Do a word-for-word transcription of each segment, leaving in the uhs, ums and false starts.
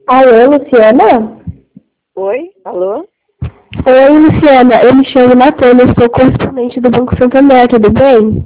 Alô, Luciana? Oi, alô? Oi, Luciana. Eu me chamo Natânia, eu sou correspondente do Banco Santander, tudo bem?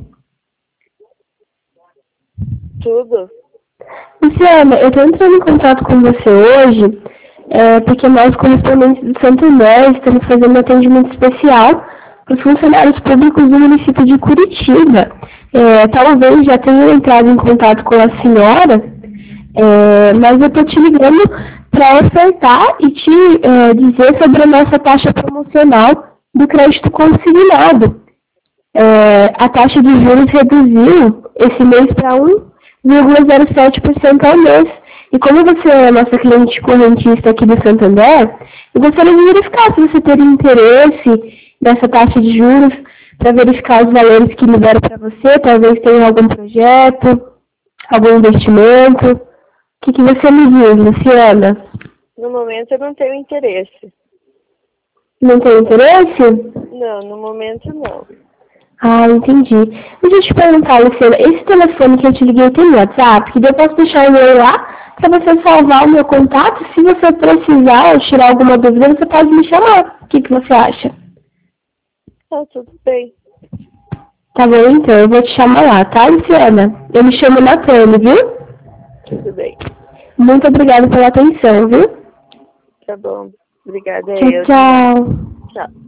Tudo? Luciana, eu estou entrando em contato com você hoje é, porque nós, correspondentes do Santander, estamos fazendo um atendimento especial para os funcionários públicos do município de Curitiba. É, talvez já tenham entrado em contato com a senhora, é, mas eu estou te ligando para ofertar e te é, dizer sobre a nossa taxa promocional do crédito consignado. É, a taxa de juros reduziu esse mês para um vírgula zero sete por cento ao mês. E como você é a nossa cliente correntista aqui do Santander, eu gostaria de verificar se você teria interesse nessa taxa de juros para verificar os valores que libero para você. Talvez tenha algum projeto, algum investimento. O que, que você me diz, Luciana? No momento eu não tenho interesse. Não tem interesse? Não, no momento não. Ah, entendi. Deixa eu te perguntar, Luciana, esse telefone que eu te liguei tem WhatsApp? Que eu posso deixar o meu lá para você salvar o meu contato? Se você precisar ou tirar alguma dúvida, você pode me chamar. O que, que você acha? Tá tudo bem. Tá bom, então. Eu vou te chamar lá, tá, Luciana? Eu me chamo Natânia, viu? Tudo bem. Muito obrigada pela atenção, viu? Tá bom. Obrigada a Tchau, eu também. tchau. Tchau.